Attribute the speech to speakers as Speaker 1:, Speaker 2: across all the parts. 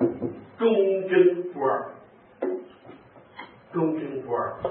Speaker 1: 忠贞不二，忠贞不二。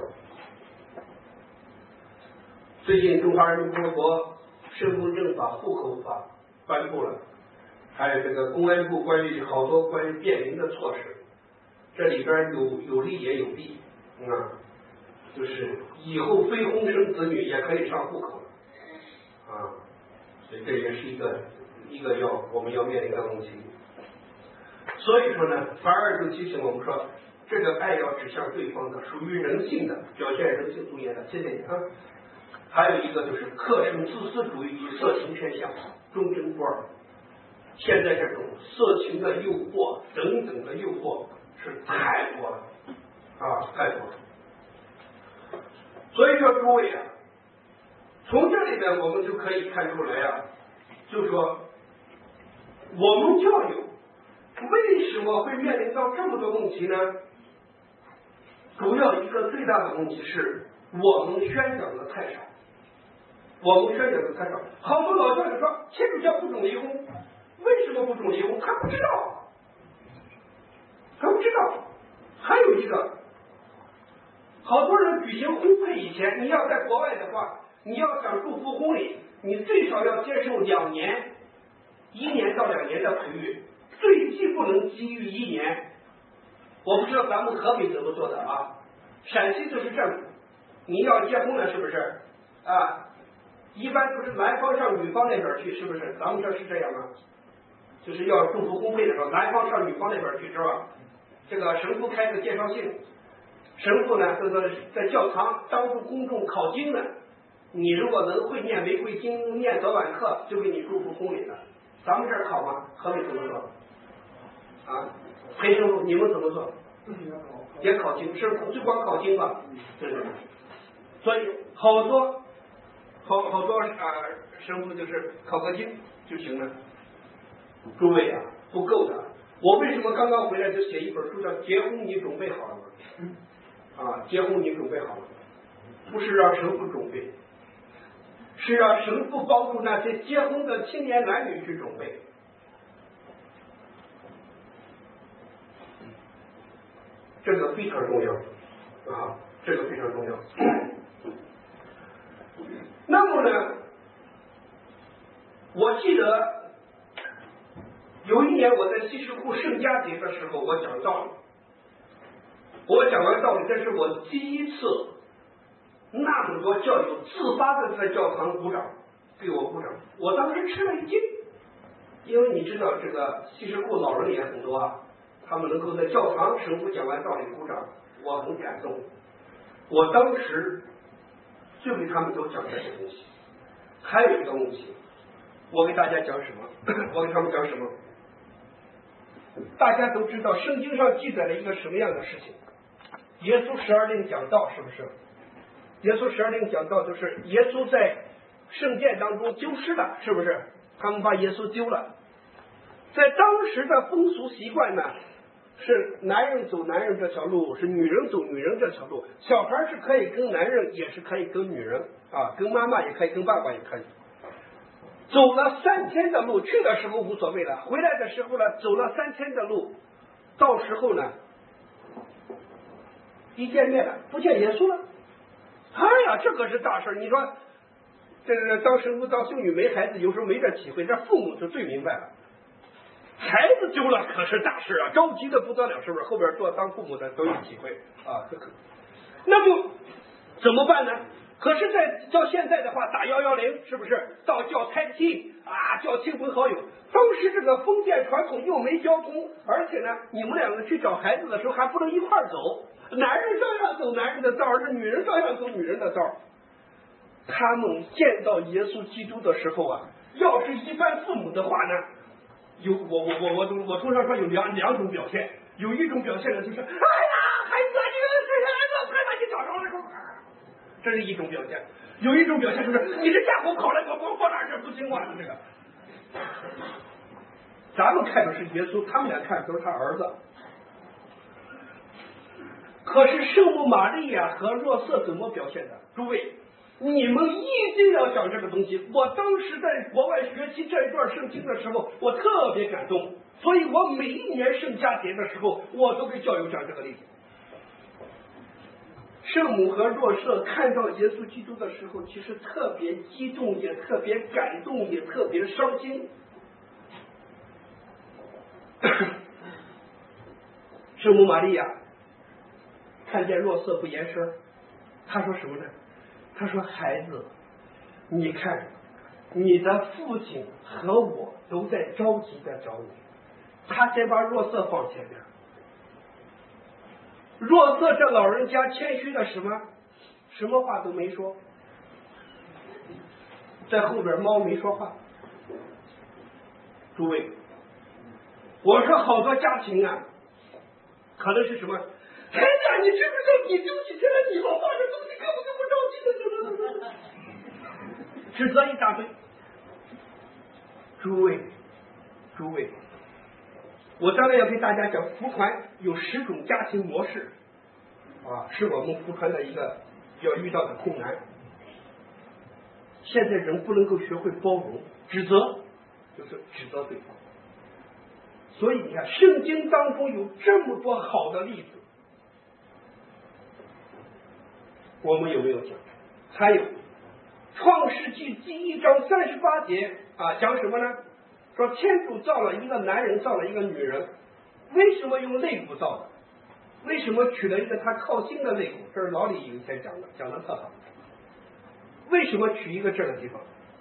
Speaker 1: 最近中华人民共和国身份证法、户口法颁布了，还有这个公安部关于好多关于便民的措施，这里边有利也有弊就是以后非婚生子女也可以上户口了所以这也是一个我们要面临的问题。所以说呢，反而就提醒我们说，这个爱要指向对方的，属于人性的，表现人性尊严的。谢谢你还有一个就是克制自私主义与色情偏向，忠贞不二。现在这种色情的诱惑等等的诱惑是太多了太多了。所以说诸位从这里呢我们就可以看出来就是说我们教育为什么会面临到这么多问题呢？主要一个最大的问题是我们宣讲的太少。好多老教授说天主教不准离婚，为什么不准离婚？他不知道。还有一个，好多人举行婚配以前，你要在国外的话，你要想祝福婚礼，你最少要接受1年到2年的培育，最低不能低于1年。我不知道咱们河北怎么做的陕西就是这样，你要结婚了是不是一般不是男方上女方那边去，是不是？咱们这是这样吗？就是要祝福婚配的时候，男方上女方那边去，是吧？这个神父开个介绍信，神父呢，这个在教堂当着公众考经呢，你如果能会念玫瑰经、念早晚课，就给你祝福婚礼了。咱们这儿考吗？河北怎么做？裴神父，你们怎么做？也考经，是就光考经吧？对。所以好多神父就是考个经就行了。诸位不够的。我为什么刚刚回来就写一本书叫《结婚你准备好了吗》？结婚你准备好了吗？不是让神父准备，是让神父帮助那些结婚的青年男女去准备。这个非常重要这个非常重要。那么呢，我记得有一年我在西什库圣家节的时候，我讲道理。我讲完道理，这是我第一次那么多教友自发的在教堂鼓掌，给我鼓掌。我当时吃了一惊，因为你知道这个西什库老人也很多他们能够在教堂神父讲完道理鼓掌，我很感动。我当时就给他们都讲这些东西。还有一个问题，我给大家讲什么？我给他们讲什么？大家都知道圣经上记载了一个什么样的事情？耶稣12令讲道，是不是？耶稣12令讲道就是耶稣在圣殿当中丢失了，是不是？他们把耶稣丢了。在当时的风俗习惯呢，是男人走男人这条路，是女人走女人这条路。小孩是可以跟男人，也是可以跟女人跟妈妈也可以，跟爸爸也可以。走了3天的路，去的时候无所谓了，回来的时候呢，走了3天的路，到时候呢，一见面了，不见耶稣了。这个是大事。你说这个当神父当修女没孩子，有时候没这体会，这父母就最明白了。孩子丢了可是大事着急的不得了，是不是？后边做当父母的都有体会那么怎么办呢？可是到现在的话，打110，是不是？到叫餐厅叫亲朋好友。当时这个封建传统又没交通，而且呢，你们2个去找孩子的时候还不能一块走，男人照样走男人的道，这女人照样走女人的道。他们见到耶稣基督的时候要是一般父母的话呢，我通常说有两种表现，有一种表现呢就是孩子，你快把你找着了，这是一种表现。有一种表现就是你这家伙跑来跑哪儿，不听话的这个。咱们看的是耶稣，他们俩看的都是他儿子。可是圣母玛利亚和若瑟怎么表现的？诸位， 你们一定要讲这个东西。我当时在国外学习这一段圣经的时候，我特别感动，所以我每一年圣家节的时候，我都给教友讲这个例子。圣母和若瑟看到耶稣基督的时候，其实特别激动，也特别感动，也特别伤心。圣母玛利亚看见若瑟不言声，他说什么呢？他说：“孩子，你看，你的父亲和我都在着急的找你。”他先把若瑟放前面。若瑟这老人家谦虚的什么话都没说，在后边猫没说话。诸位，我说好多家庭啊，可能是什么？孩子啊，你知不知道你丢起钱来，你老爸这东西根本就不着急的，指责一大堆。诸位，我当然要给大家讲，福传有10种家庭模式啊，是我们福传的一个要遇到的困难。现在人不能够学会包容，指责就是指责对方。所以你看，圣经当中有这么多好的例子，我们有没有讲？还有创世纪第1章38节啊，讲什么呢？说天主造了一个男人，造了一个女人，为什么用肋骨造的？为什么取了一个他靠心的肋骨？这是老李以前讲的特好。为什么取一个这个地方？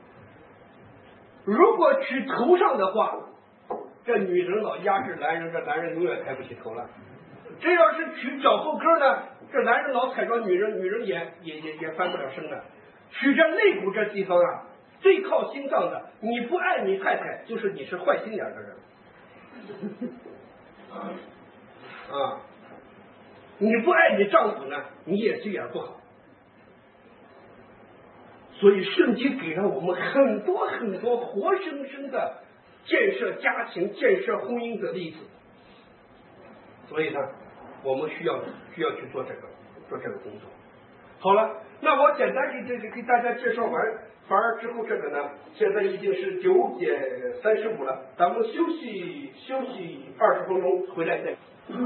Speaker 1: 如果取头上的话，这女人老压制男人，这男人永远抬不起头来。这要是取脚后跟呢，这男人老踩着女人，女人也翻不了身的。取这肋骨这地方啊，最靠心脏的，你不爱你太太，就是你是坏心眼的人。啊，你不爱你丈夫呢，你也心眼不好。所以圣经给了我们很多很多活生生的建设家庭、建设婚姻的例子。所以呢，我们需要去做这个工作。好了，那我简单给大家介绍完，反而之后这个呢，现在已经是9点35了，咱们休息20分钟，回来再。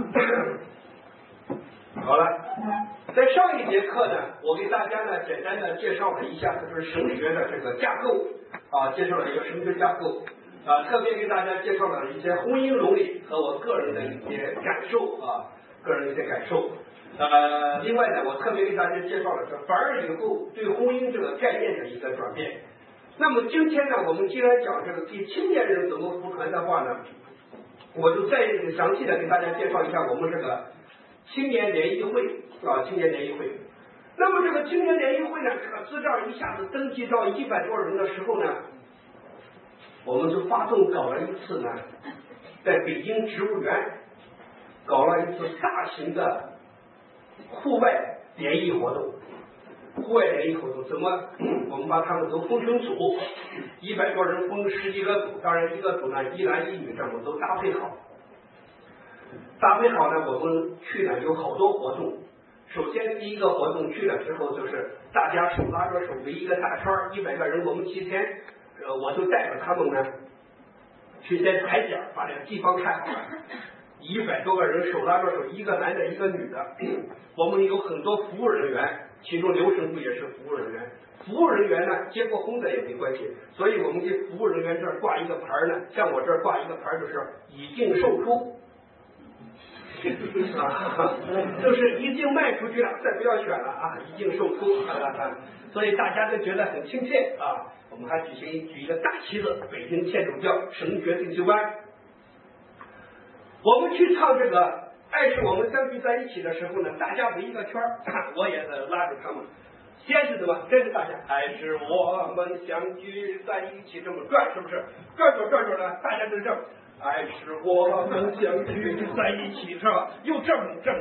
Speaker 1: 好了，在上一节课呢，我给大家呢简单的介绍了一下就是神学的这个架构啊，介绍了一个神学架构啊，特别给大家介绍了一些婚姻伦理和我个人的一些感受啊，另外呢，我特别给大家介绍了这反而以后对婚姻这个概念的一个转变。那么今天呢，我们既然讲这个给青年人怎么福传的话呢，我就再详细的给大家介绍一下我们这个青年联谊会啊，青年联谊会。那么这个青年联谊会呢，这个资料一下子登记到100多人的时候呢，我们就发动搞了一次呢，在北京植物园搞了一次大型的户外联谊活动。怎么？我们把他们都分成组，100多人分10几个组，当然一个组呢1男1女这么都搭配好呢，我们去呢有好多活动。首先第一个活动去了之后，就是大家手拉着手围一个大圈，100个人，我们提前我就带着他们呢去先踩点，把这个地方看好了。100多个人手拉着手，一个男的一个女的，我们有很多服务人员，其中刘神父也是服务人员。服务人员呢，结过婚的也没关系，所以我们给服务人员这儿挂一个牌呢，像我这儿挂一个牌就是已经售出。就是已经卖出去了，再不要选了啊！已经售出，所以大家都觉得很亲切啊。我们还举一个大旗子，北京天主教神学进修班。我们去唱这个《爱是我们相聚在一起》的时候呢，大家围一个圈，我也拉着他们。先是怎么？跟着大家，爱是我们相聚在一起，这么转，是不是？转着呢，大家都这么。爱是我们相聚在一起，是吧？又这么，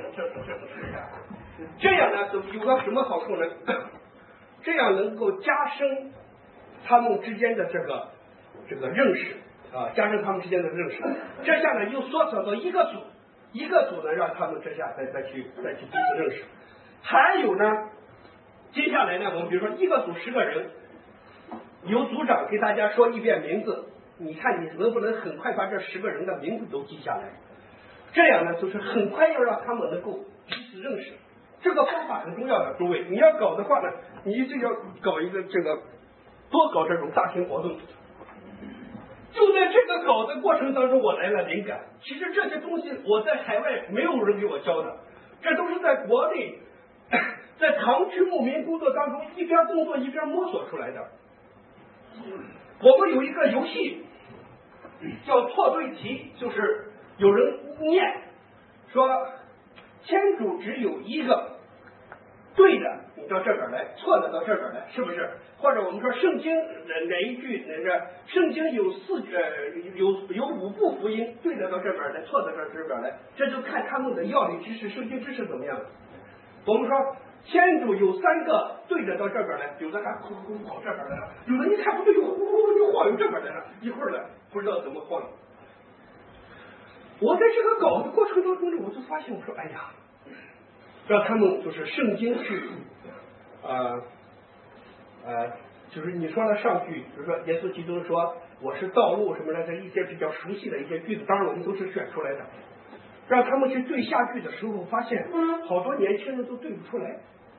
Speaker 1: 这样呢，有个什么好处呢？这样能够加深他们之间的这个认识啊，加深他们之间的认识。这下呢，又缩小到一个组呢，让他们这下再去彼此认识。还有呢， 接下来呢，我们比如说一个组10个人，由组长给大家说一遍名字，你看你能不能很快把这10个人的名字都记下来？这样呢，就是很快要让他们能够彼此认识。这个方法很重要的，诸位，你要搞的话呢，你一定要搞一个多搞这种大型活动。就在这个搞的过程当中，我来了灵感。其实这些东西我在海外没有人给我教的，这都是在国内在堂区牧民工作当中一边工作一边摸索出来的。我们有一个游戏叫错对题，就是有人念说天主只有一个，对的你到这边来，错的到这边来，是不是？或者我们说圣经哪一句圣经有5部福音，对的到这边来，错的到这边来，这就看他们的要理知识、圣经知识怎么样。我们说天主有3个，对着到这边来，有的还呼呼跑这边来了，有的一看不对，呼呼就晃悠这边来了，一会儿呢不知道怎么晃悠。我在这个搞的过程当中呢，我就发现，我说哎呀，让他们就是圣经去就是你说了上句，比如说耶稣基督说我是道路什么的，这一些比较熟悉的一些句子，当然我们都是选出来的，让他们去对下句的时候，发现好多年轻人都对不出来，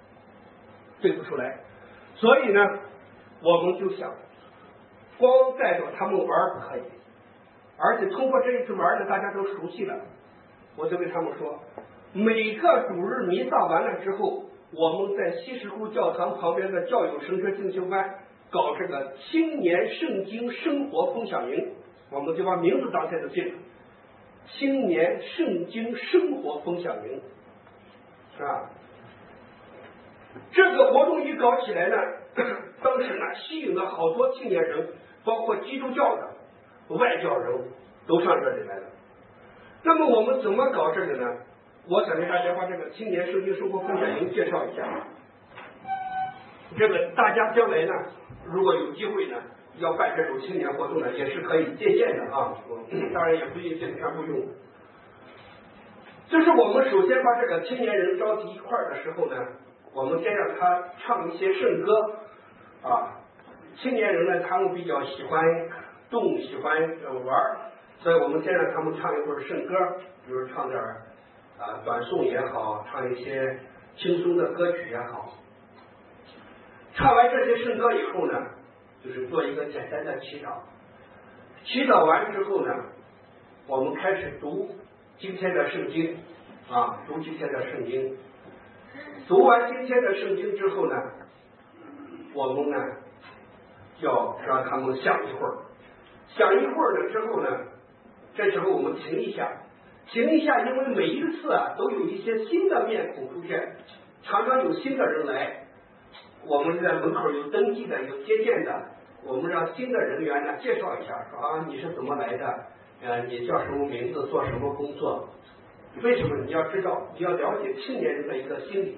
Speaker 1: 所以呢，我们就想光带着他们玩不可以，而且通过这一次玩的大家都熟悉了，我就跟他们说，每个主日弥撒完了之后，我们在西石湖教堂旁边的教友神学进修班搞这个青年圣经生活分享营，我们就把名字当天就定了，青年圣经生活分享营，是吧？这个活动一搞起来呢，当时呢吸引了好多青年人，包括基督教的、外教人都上这里来了。那么我们怎么搞这个呢？我想给大家把这个青年圣经生活分享营介绍一下。这个大家将来呢，如果有机会呢，要办这种青年活动呢，也是可以借鉴的啊。当然也不一定全部用。就是我们首先把这个青年人召集一块儿的时候呢，我们先让他唱一些圣歌啊。青年人呢，他们比较喜欢动，喜欢玩，所以我们先让他们唱一会儿圣歌，比如唱点短颂也好，唱一些轻松的歌曲也好。唱完这些圣歌以后呢，就是做一个简单的祈祷。祈祷完之后呢，我们开始读今天的圣经啊，读今天的圣经。读完今天的圣经之后呢，我们呢要让他们想一会儿，想一会儿了之后呢，这时候我们停一下，因为每一次都有一些新的面孔出现，常常有新的人来，我们在门口有登记的，有接见的，我们让新的人员呢介绍一下，说你是怎么来的，你叫什么名字，做什么工作，为什么你要知道，你要了解青年人的一个心理。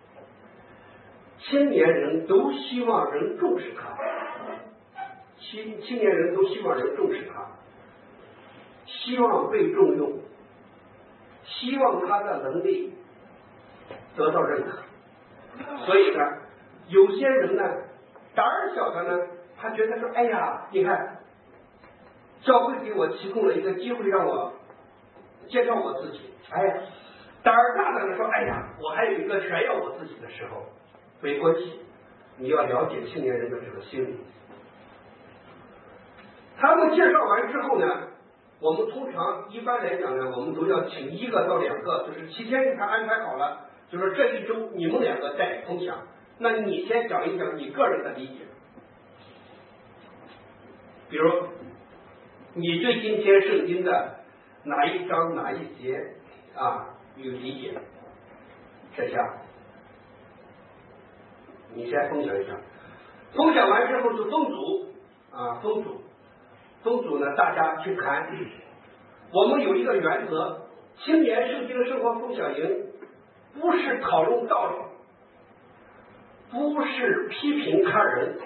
Speaker 1: 青年人都希望人重视他，青年人都希望人重视他，希望被重用，希望他的能力得到认可。所以呢，有些人呢胆儿小的呢，他觉得说，哎呀，你看教会给我提供了一个机会让我介绍我自己，哎呀，胆儿大的呢说，哎呀，我还有一个炫耀我自己的时候。没关系，你要了解青年人的这个心理。他们介绍完之后呢，我们通常一般来讲呢，我们都要请1个到2个，就是7天给他安排好了，就是这一周你们2个带分享，那你先讲一讲你个人的理解，比如你对今天圣经的哪一章哪一节有理解，这下你先分享一下，分享完之后就分组呢，大家去谈。我们有一个原则，青年圣经生活分享营不是讨论道理，不是批评他人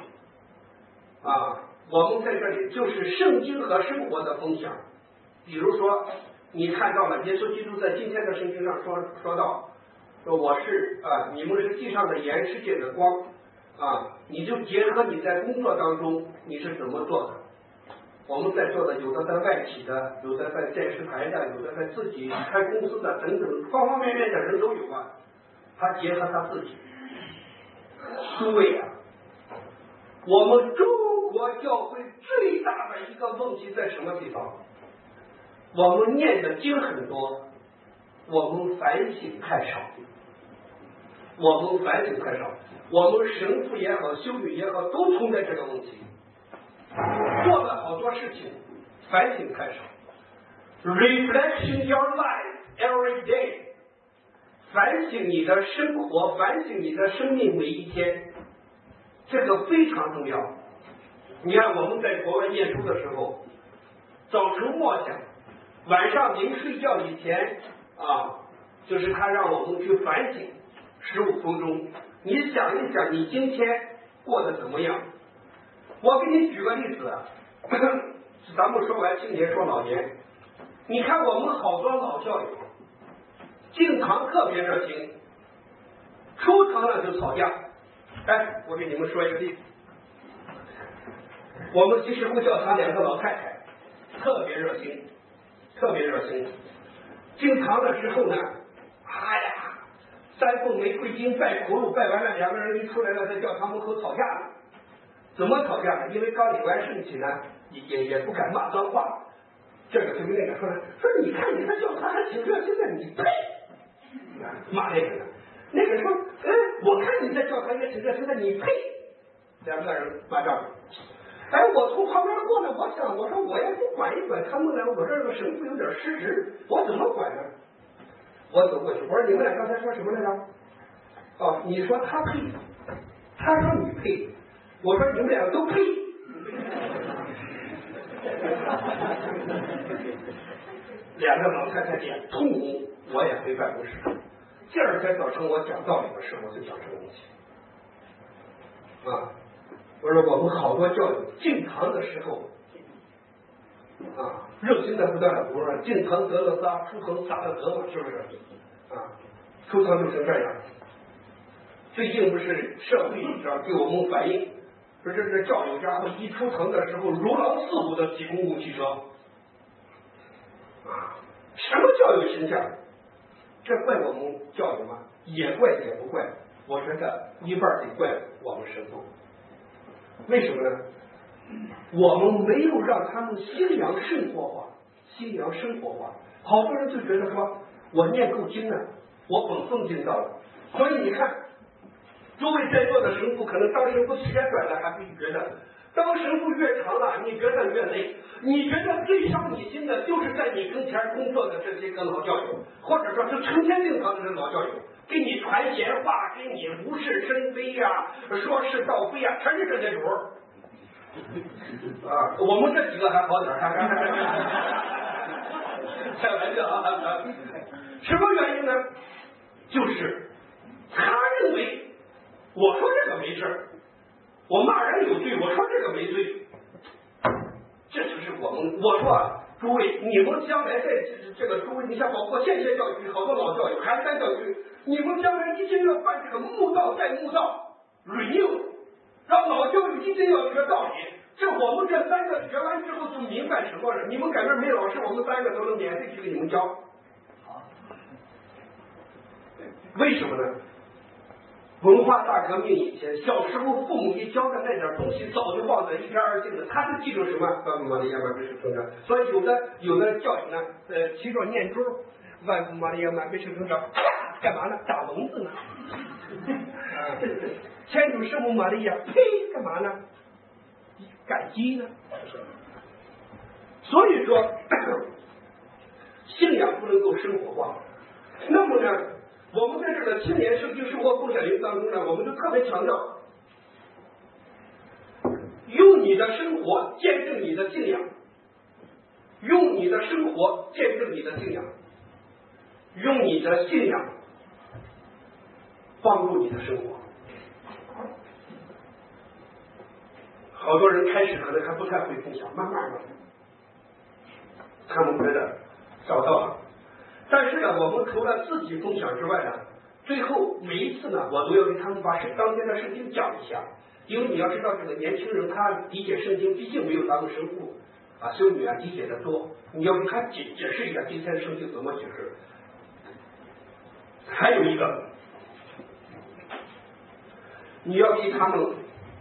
Speaker 1: 我们在这里就是圣经和生活的分享。比如说你看到了耶稣基督在今天的圣经上说到说我是你们是地上的盐，世界的光你就结合你在工作当中你是怎么做的。我们在座的有的在外企的，有的在电视台的，有的在自己开公司的，等等方方面面的人都有他结合他自己。诸位我们中国教会最大的一个问题在什么地方？我们念的经很多，我们反省太少。我们反省太少，我们神父也好，修女也好，都存在这个问题。做了好多事情，反省太少。Reflection your life every day， 反省你的生活，反省你的生命每一天，这个非常重要。你看我们在国外念书的时候，早晨默想，晚上临睡觉以前就是他让我们去反省15分钟，你想一想你今天过得怎么样。我给你举个例子咱们说完青年说老年，你看我们好多老教友进堂特别热情，出堂了就吵架。我给你们说一个例子，我们其实不教堂2个老太太特别热心，进堂的时候呢3奉玫瑰金拜苦路，拜完了2个人一出来了，在教堂门口吵架了。怎么吵架呢？因为刚领完圣体呢，也不敢骂脏话。这个就跟那个说你看你在教堂还挺热心的，你配骂那个呢？那个说我看你在教堂也挺热心的，你配？2个人骂仗。我从旁边过来，我说我也不管一管他们呢，我这个神父有点失职，我怎么管呢？我走过去，我说你们俩刚才说什么来着？你说他配，他说你配，我说你们俩都配。2个老太太脸通红，我也回办公室。第2天早晨我讲道理的时候，我就讲这个问题。我说我们好多教友进堂的时候热心的不得了，我说进堂得了撒，出堂撒了得嘛，是不是？出堂就成这样。最近不是社会上给我们反映，说这教友家伙一出堂的时候如狼似虎的挤公共汽车，什么教育形象？这怪我们教友吗？也怪也不怪，我觉得一半得怪我们神父。为什么呢？我们没有让他们信仰生活化，好多人就觉得说我念够经了，我本分尽到了。所以你看，诸位在座的神父可能当神父时间短了还不觉得，当神父越长了，你觉得越累。你觉得最伤你心的就是在你跟前工作的这些个老教友，或者说是成天进堂的这老教友，给你传闲话，给你无事生非说是道非全是这些主我们这几个还好点，开玩笑什么原因呢？就是他认为我说这个没事，我骂人有罪，我说这个没罪。这就是我说诸位，你们将来在这个诸位，你像包括现代教育，好多老教育、寒山教育，你们将来一定要办这个慕道再慕道 renew， 让老教育一定要学道理。这我们这3个学完之后就明白什么了。你们改变没老师，我们3个都能免费去给你们教。为什么呢？文化大革命以前，小时候父母给教的那点东西早就忘在一干二净了，他是记住什么？万福玛利亚满杯圣成长。所以有的教育呢，提着念珠，万福玛利亚满杯圣成长，干嘛呢？打蚊子呢？天主圣母玛利亚，呸，干嘛呢？赶鸡呢？所以说，信仰不能够生活化。那么呢？我们在这个青年圣经生活共享营当中呢，我们就特别强调，用你的生活见证你的信仰，用你的生活见证你的信仰，用你的信仰帮助你的生活。好多人开始可能还不太会分享，慢慢的，他们觉得找到了。但是呢，我们除了自己分享之外呢， 最后每一次呢，我都要给他们把当天的圣经讲一下，因为你要知道这个年轻人他理解圣经毕竟没有咱们神父修女理解的多，你要给他解释一下今天的圣经怎么解释。还有一个，你要给他们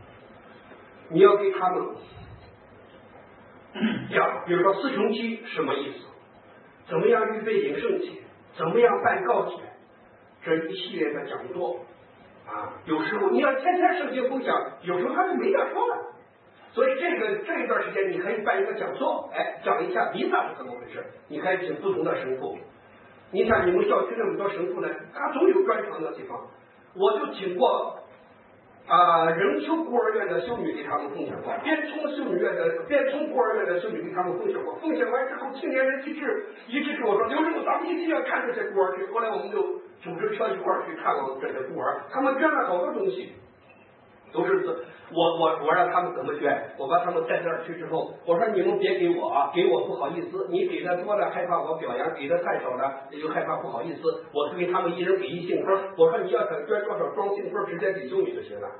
Speaker 1: 讲，比如说四重期什么意思，怎么样预备饮圣节，怎么样办告解，这一系列的讲座有时候你要天天圣经分享，有时候他就没得说了。所以这一段时间你可以办一个讲座，讲一下弥撒是怎么回事，你可以请不同的神父。你看你们校区那么多神父呢，他总有专长的地方。我就请过仁丘孤儿院的修女给他们分享过，边冲孤儿院的修女给他们分享过。分享完之后，青年人一致跟我说，刘师傅，咱们一定要看这些孤儿去。后来我们就组织车一块儿去看了这些孤儿，他们捐了好多东西，都是我让他们怎么捐，我把他们带那儿去之后，我说你们别给我给我不好意思，你给的多了害怕我表扬，给的太少了又害怕不好意思，我是给他们一人给1信封，我说你要想捐多少装信封，直接给修女就行了。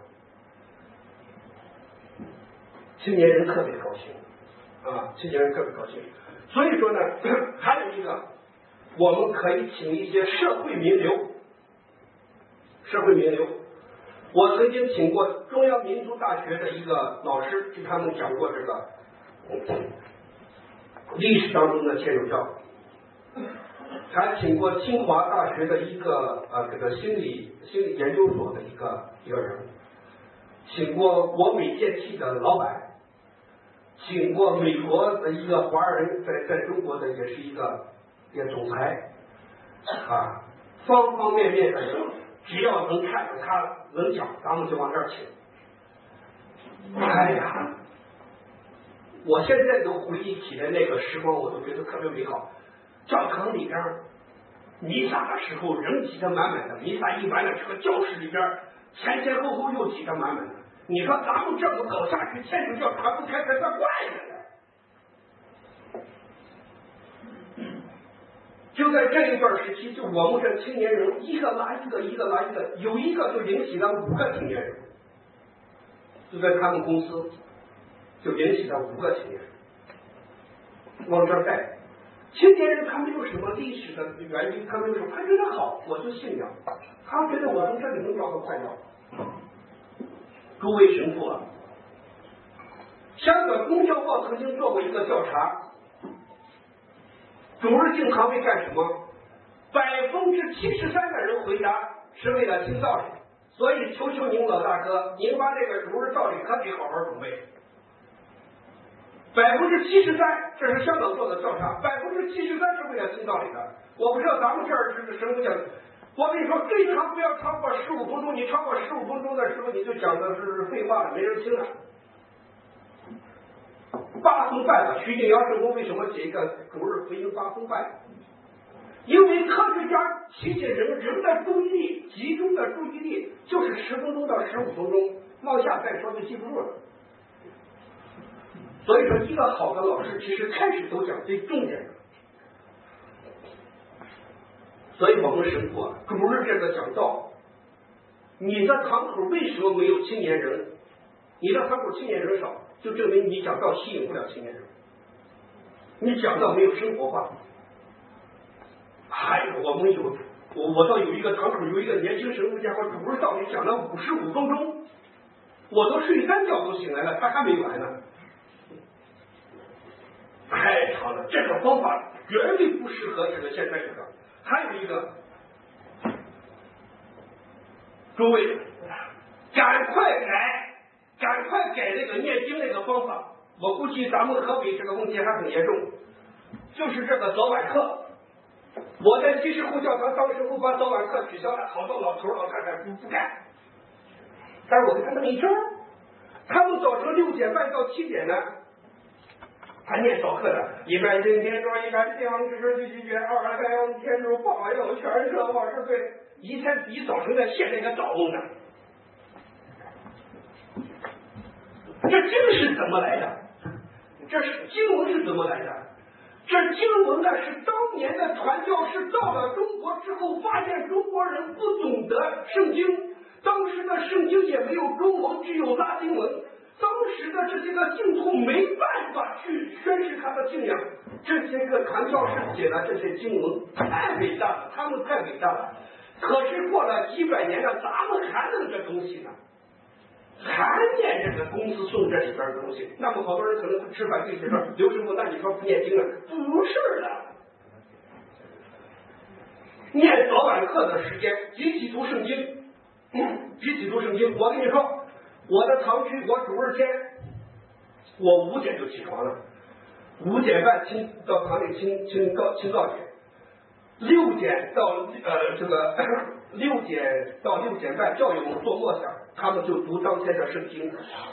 Speaker 1: 青年人特别高兴青年人特别高兴。所以说呢，还有一个，我们可以请一些社会名流。我曾经请过中央民族大学的一个老师给他们讲过这个历史当中的天主教，还请过清华大学的一个这个心理研究所的一个人，请过国美电器的老板，请过美国的一个华人在中国的也是一个总裁方方面面的人，只要能看着他能讲，咱们就往这儿请。哎呀，我现在都回忆起来那个时光，我都觉得特别美好。教堂里边弥撒的时候人挤得满满的，弥撒一完了，这个教室里边前后又挤得满满的。你说咱们这么搞下去，天主教传不开才算怪呢。就在这一段时期，就我们这青年人一个拉一个，有一个就引起了5个青年人，就在他们公司就引起了5个青年人往这儿带。青年人他没有什么历史的原因，他没有什么，他觉得好，我就信仰，他觉得我从这里能找到快乐。诸位神父香港公交报曾经做过一个调查，主日敬堂为干什么？73%的人回答是为了听道理。所以求求您老大哥，您把这个主日道理可得好好准备。73%，这是香港做的调查，73%是为了听道理的。我不知道咱们这儿是神父讲，我跟你说，最长不要超过15分钟，你超过15分钟的时候，你就讲的是废话了，没人听了。8分半了，徐景阳圣公为什么写一个主日福音8分半？因为科学家提醒人的注意力，集中的注意力就是10分钟到15分钟，往下再说就记不住了。所以说，一个好的老师其实开始都讲最重点的。所以我们神父主日这个讲道，你的堂口为什么没有青年人？你的堂口青年人少，就证明你讲道吸引不了青年人，你讲道没有生活化。还有我倒有一个堂口有一个年轻神父家伙主日道理讲了55分钟，我都睡3觉都醒来了，他还没完呢，太长了。这个方法绝对不适合这个现在这个。还有一个，诸位赶快改这个念经那个方法。我估计咱们河北这个问题还很严重，就是这个早晚课。我在西市后教堂当时候把早晚课取消了，好多老头老太太不干。但是我给他们一招，他们早晨6点半到7点呢，他念早课的，一边今天说一边将知识继续卷，2还天主保佑全社万事对，一天比早晨在献那个早梦呢。这经是怎么来的？这是经文是怎么来的？ 这经文呢是当年的传教士到了中国之后，发现中国人不懂得圣经，当时的圣经也没有中文，只有拉丁文。当时的这些个信徒没办法去宣示他的信仰，这些个传教士写的这些经文太伟大了，他们太伟大了。可是过了几百年了，咱们还能这东西呢？还念这个公司送这里边的东西？那么好多人可能吃饭对谁说刘师傅，那你说不念经了？不是的，念早晚课的时间，集体读圣经，集体读圣经。我跟你说。我的堂区，我主日天，我5点就起床了，5点半到堂里清早去，6点到6点到6点半教育我们做默想，他们就读当天的圣经，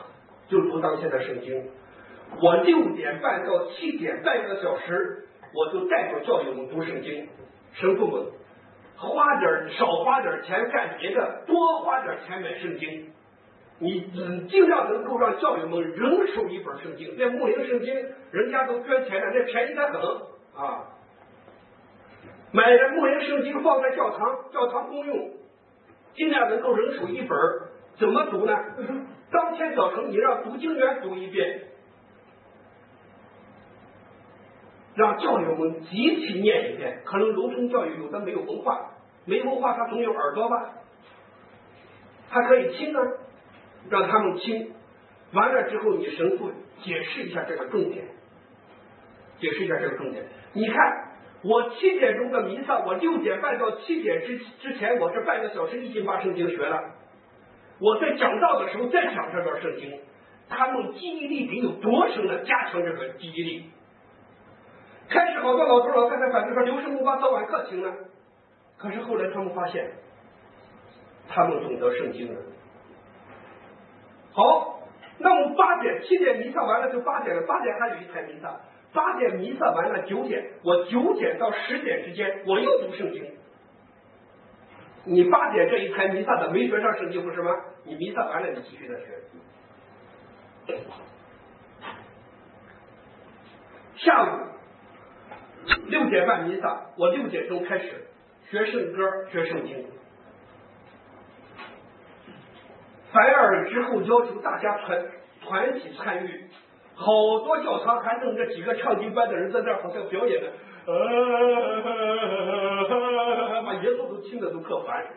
Speaker 1: 我6点半到7点半个小时，我就带着教育我们读圣经，神父们少花点钱干别的，多花点钱买圣经。你尽量能够让教友们人手一本圣经，那牧灵圣经人家都捐钱了，那便宜得很啊！买的牧灵圣经放在教堂公用，尽量能够人手一本。怎么读呢？当天早晨你让读经员读一遍，让教友们集体念一遍。可能农村教育有的没有文化，没文化他总有耳朵吧，他可以听啊。让他们听完了之后，你神父解释一下这个重点，你看，我7点钟的弥撒，我6点半到7点之前，我这半个小时已经把圣经学了。我在讲道的时候再讲这段圣经，他们记忆力得有多深呢？加强这个记忆力。开始好多老头老太太反对说刘师傅把早晚课请了，可是后来他们发现，他们懂得圣经了。好，那我们7点弥撒完了就8点了，8点还有一台弥撒，8点弥撒完了9点，我9点到10点之间我又读圣经。你8点这一台弥撒的没学上圣经不是吗？你弥撒完了你继续再学。下午6点半弥撒，我6点钟开始学圣歌，学圣经。反而之后要求大家团体参与，好多教堂还弄这几个唱经班的人在那儿好像表演的，把耶稣都听得都特烦。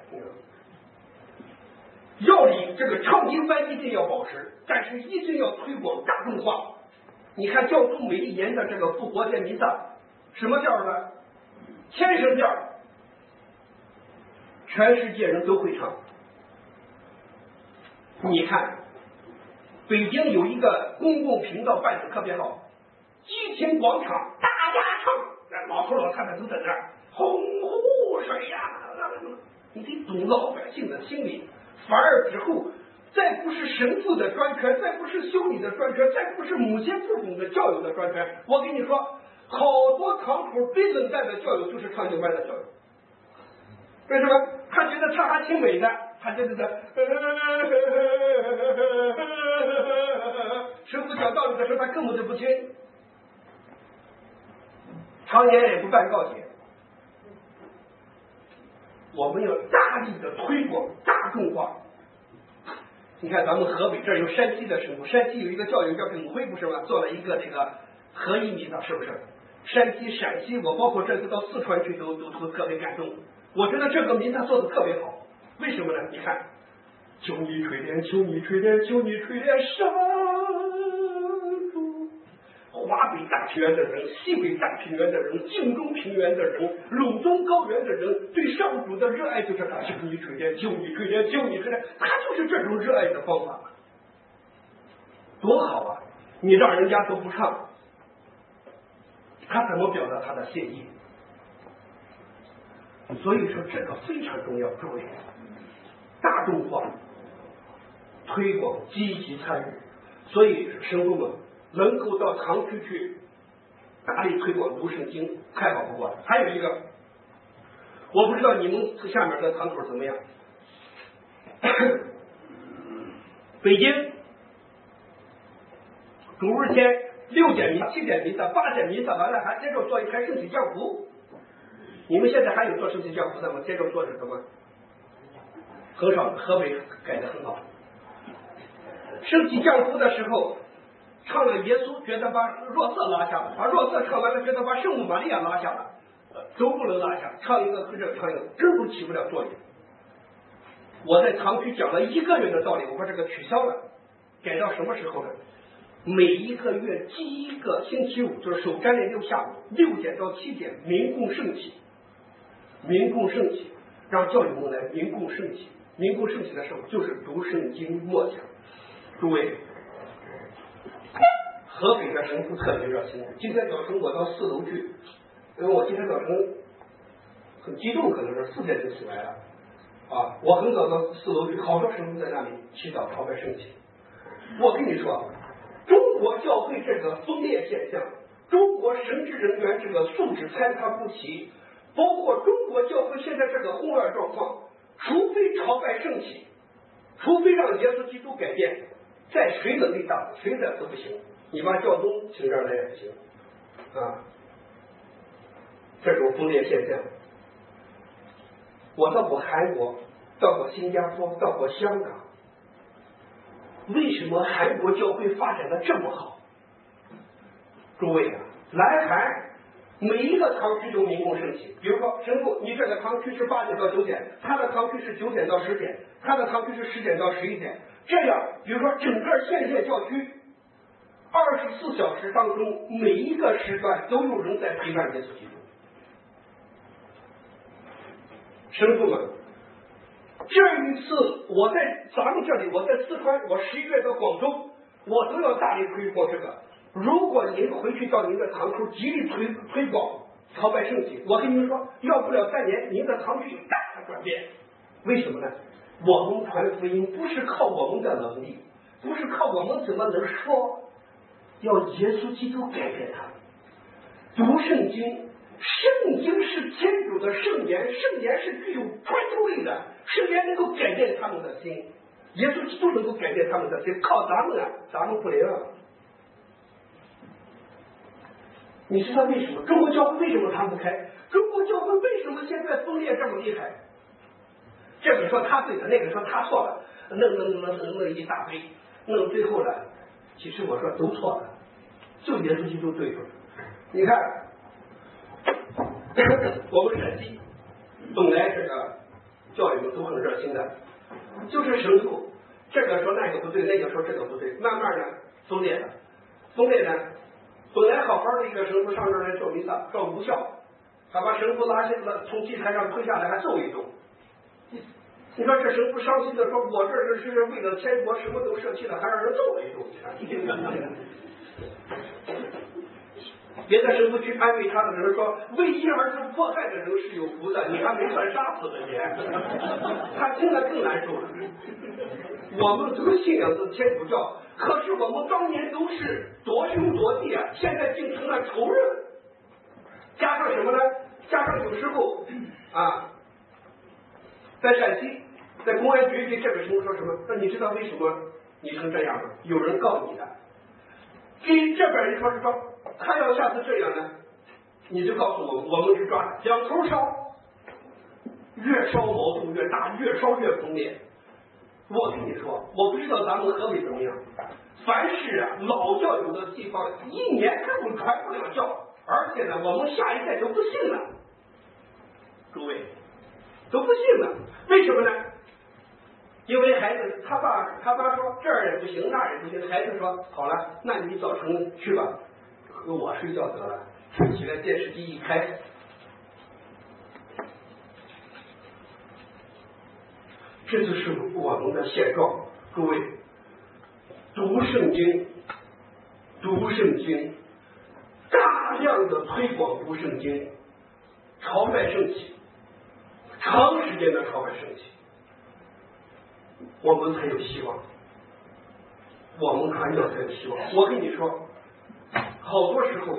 Speaker 1: 要理这个唱经班一定要保持，但是一定要推广大众化。你看教宗每一年的这个复活节弥撒，什么调呢？天神调，全世界人都会唱。你看，北京有一个公共频道办的特别好，激情广场大家唱，老头老太太都在那儿洪湖水呀，你得懂老百姓的心理。反而之后，再不是神父的专权，再不是修女的专权，再不是母亲父母的教友的专权，我跟你说，好多堂口最冷淡的教友就是唱经班的教友。为什么？他觉得唱还挺美的，他觉得神父讲道理的时候，他根本就不听，常年也不办告解。我们要大力的推广大众化。你看咱们河北这儿有山西的神父，山西有一个教友叫耿辉，不是吗？做了一个这个合一弥撒，是不是？山西、陕西，我包括这次到四川去都特别感动。我觉得这个弥撒做的特别好，为什么呢？你看，求你垂怜，求你垂怜，求你垂怜上主。华北大平原的人，西北大平原的人，晋中平原的人，陇东高原的人，对上主的热爱就是他求你垂怜，求你垂怜，求你垂怜，他就是这种热爱的方法，多好啊！你让人家都不唱，他怎么表达他的谢意？所以说这个非常重要，诸位，大众化、推广、积极参与。所以神父们能够到堂区去大力推广读圣经，太好不过了。还有一个，我不知道你们下面的堂口怎么样。北京主日天 6点弥撒、7点弥撒、8点弥撒完了，还接着做一台圣体降福。你们现在还有做圣体降福的吗？接着做是什么？很少，河北改的很好。圣体降福的时候，唱了耶稣，觉得把若瑟拉下了，把若瑟唱完了，觉得把圣母玛利亚拉下了，都不能拉下，唱一个跟着唱一个，根本起不了作用。我在堂区讲了1个月的道理，我把这个取消了，改到什么时候呢？每一个月第1个星期五，就是守斋列6下午6点到7点，民共圣体，民共圣体，让教友们来民共圣体。民共圣体的时候，就是读圣经默想。诸位，河北的神父特别热心。今天早晨我到4楼去，因为我今天早晨很激动，可能是4点就起来了啊！我很早到4楼去，好多神父在那里祈祷朝拜圣体。我跟你说，中国教会这个分裂现象，中国神职人员这个素质参差不齐，包括中国教会现在这个混乱状况，除非朝拜圣体，除非让耶稣基督改变，在谁能力大，谁的都不行。你把教宗请这儿来也不行啊！这种分裂现象，我到过韩国，到过新加坡，到过香港。为什么韩国教会发展的这么好？诸位啊，来韩每一个堂区都民共圣体。比如说神父，你这个堂区是8点到9点，他的堂区是9点到10点，他的堂区是10点到11点。这样，比如说整个县教区24小时当中，每一个时段都有人在陪伴耶稣基督。神父们，这一次我在咱们这里，我在四川，我11月到广州，我都要大力推广这个。如果您回去到您的堂区极力推广朝拜圣体，我跟您说，要不了3年，您的堂区有大的转变。为什么呢？我们传福音不是靠我们的能力，不是靠我们怎么能说，要耶稣基督改变他。读圣经，圣经是天主的圣言，圣言是具有穿透力的，圣言能够改变他们的心，耶稣基督能够改变他们的心，靠咱们啊，咱们不灵啊。你知道为什么中国教会为什么传不开？中国教会为什么现在分裂这么厉害？这个说他对的，那个说他错了，弄一大堆，弄最后呢，其实我说都错了，就耶稣基督对了。你看，我们陕西本来这个教育们都很热心的，就是神父这个说那个不对，那个说这个不对，慢慢的分裂了，本来好好的一个神父上这儿来做弥撒，做无效，他把神父拉下了，从祭台上推下来，还揍一顿。你说这神父伤心的说：“我这是为了天国，什么都舍弃了，还让人揍了一顿。”别的神父去安慰他的人说：“为一儿子迫害的人是有福的，你还没算杀死的你。”他听了更难受了。我们都信仰的天主教，可是我们当年都是夺兄夺弟啊，现在竟成了仇人。加上什么呢？加上有时候啊，在陕西，在公安局对这个神父说什么？说你知道为什么你成这样吗？有人告你的。这边人说是说，他要下次这样呢，你就告诉我们，我们去抓他，两头烧，越烧矛盾越大，越烧越分裂。我跟你说，我不知道咱们河北怎么样，凡是啊老教有的地方，1年根本传不了教，而且呢，我们下一代都不信了。诸位，都不信了，为什么呢？因为孩子他爸说这儿也不行，那儿也不行，孩子说好了，那你早晨去吧，和我睡觉得了。起来电视机一开，这就是我们的现状。各位，读圣经，大量的推广读圣经，朝拜圣体，长时间的朝拜圣体，我们才有希望，我们传教才有希望。我跟你说，好多时候，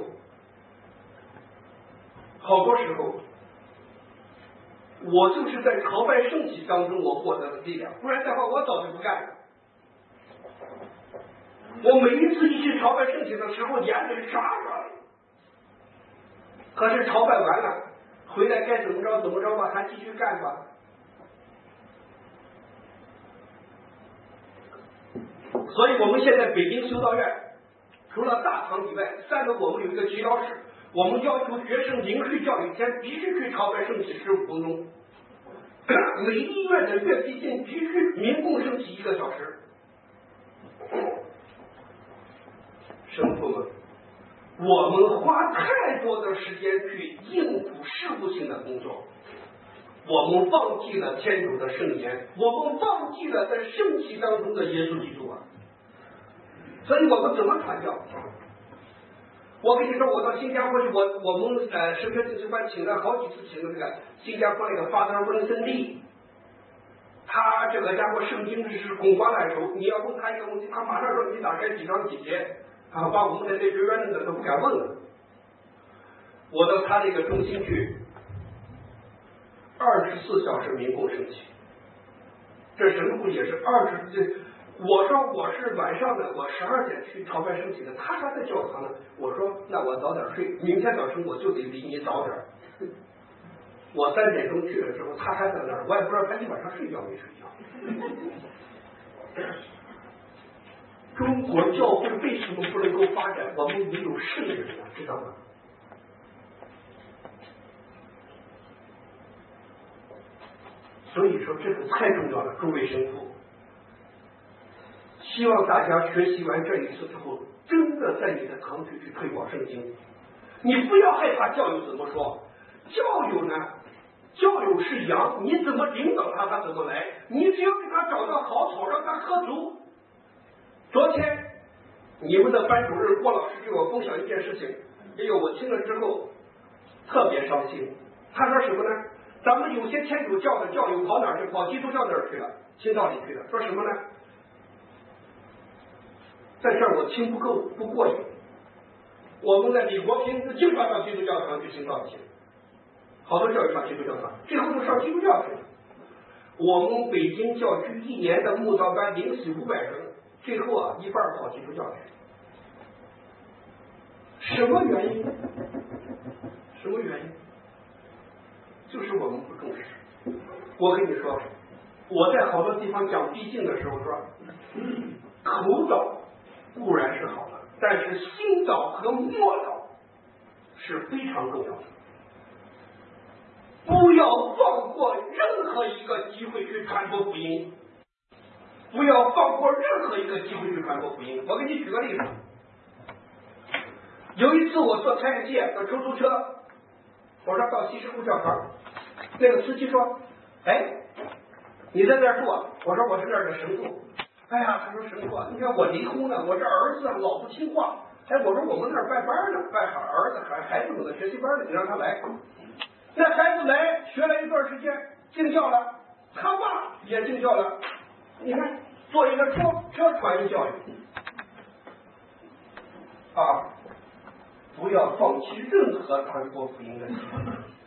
Speaker 1: 我就是在朝拜圣体当中我获得的力量，不然的话我早就不干了。 我每一次一去朝拜圣体的时候，眼泪唰唰的。可是朝拜完了，回来该怎么着怎么着吧，还继续干吧。所以我们现在北京修道院，除了大堂以外，3楼我们有一个祈祷室，我们要求学生临睡觉以前必须去朝拜圣体15分钟。每一院的乐器进必须民共圣体1个小时。神父们，我们花太多的时间去应付事务性的工作，我们忘记了天主的圣言，我们忘记了在圣体当中的耶稣基督啊！所以我们怎么传教？我跟你说，我到新加坡去，我们神学进修班请了好几次，请了这个新加坡那个Father温森利，他这个家伙圣经知识滚瓜烂熟，你要问他一个问题，他马上说你打开几章几节，把我们的那学员弄得都不敢问了。我到他那个中心去，24小时民共圣体，这神父也是20。我说我是晚上的，我12点去朝拜圣体的，他还在教堂呢。我说那我早点睡，明天早晨我就得比你早点。我3点钟去的时候，他还在那儿，我也不知道他一晚上睡觉没睡觉。中国教会为什么不能够发展？我们没有圣人啊，知道吗？所以说这个太重要了，诸位神父。希望大家学习完这一次之后，真的在你的堂区去推广圣经。你不要害怕教友怎么说，教友呢，教友是羊，你怎么领导他，他怎么来。你只要给他找到好草，让他喝足。昨天你们的班主任郭老师给我分享一件事情，哎呦，我听了之后特别伤心。他说什么呢？咱们有些天主教的教友跑哪儿去？跑基督教那儿去了，新道里去了。说什么呢？在这儿我听不过瘾。我们在李国平经常到基督教堂去听道去，好多教友上基督教堂，最后都上基督教去了。我们北京教区1年的慕道班领洗500人，最后啊一半跑基督教去。什么原因？什么原因？就是我们不重视。我跟你说，我在好多地方讲毕竟的时候说，口祷固然是好的，但是心祷和默祷是非常重要的。不要放过任何一个机会去传播福音，不要放过任何一个机会去传播福音。我给你举个例子，有一次我坐差界的出租车，我说到西什库教堂，那个司机说：“哎，你在那儿住啊？”我说：“我是那儿的神父。”哎呀，他说神父，你看我离婚了，我这儿子老不听话。哎，我说我们那儿办班呢，办儿子孩子们的学习班呢，你让他来。那孩子来学了一段时间，进教了，他爸也进教了。你看，做一个车传教育啊，不要放弃任何传播福音的机会。